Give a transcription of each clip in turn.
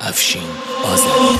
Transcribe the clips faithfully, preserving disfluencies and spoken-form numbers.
Afşin Azəri.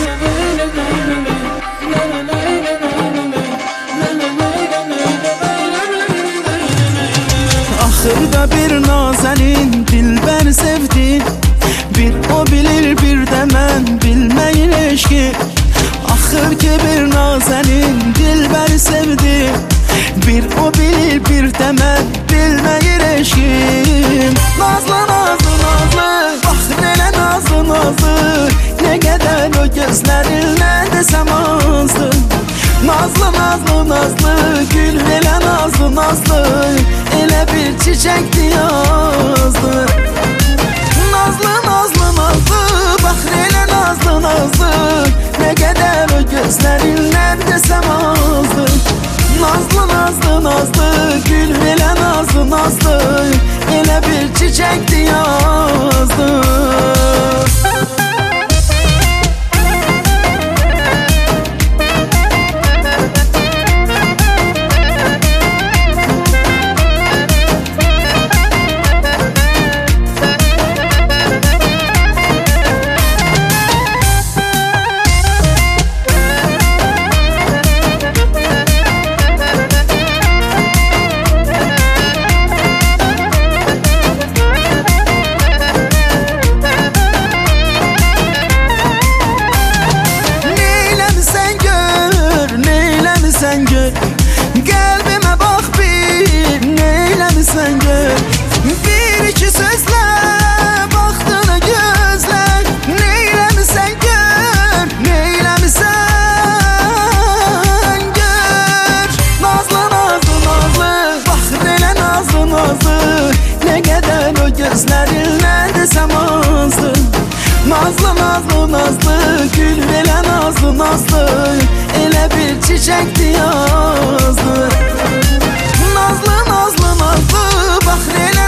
Axırda bir nazənin dilbər sevdi, bir o bilir, bir də mən bilməyin eşki. Axır ki bir nazənin dilbər sevdi, bir o bilir, bir də mən bilməyin eşkim. Nazlı, nazlı, nazlı, baxır elə nazlı, nazlı, nə qədər o gözlərinlə desəm azdı. Nazlı, nazlı, nazlı, gül elə nazlı, nazlı, elə bir çiçəkdi yazdı. Nazlı, nazlı, nazlı, baxır elə nazlı, nazlı, nə qədər o gözlərindən desəm azdı. Nazlı, nazlı, nazlı, gül elə nazlı, nazlı, elə bir çiçəkdi yazdı. Sen gör, kalbime bak bir, neylemişsen gör. Bir iki sözle baktığını gözler, neylemişsen gör, neylemişsen gör. Nazlı, nazlı, nazlı, bakır elə nazlı, nazlı, ne kadar o gözlerinle desem azdı. Nazlı, nazlı, nazlı, gül elə nazlı, nazlı, elə bir çiçəkdi yazdı. Nazlı, nazlı, nazlı, baxır elə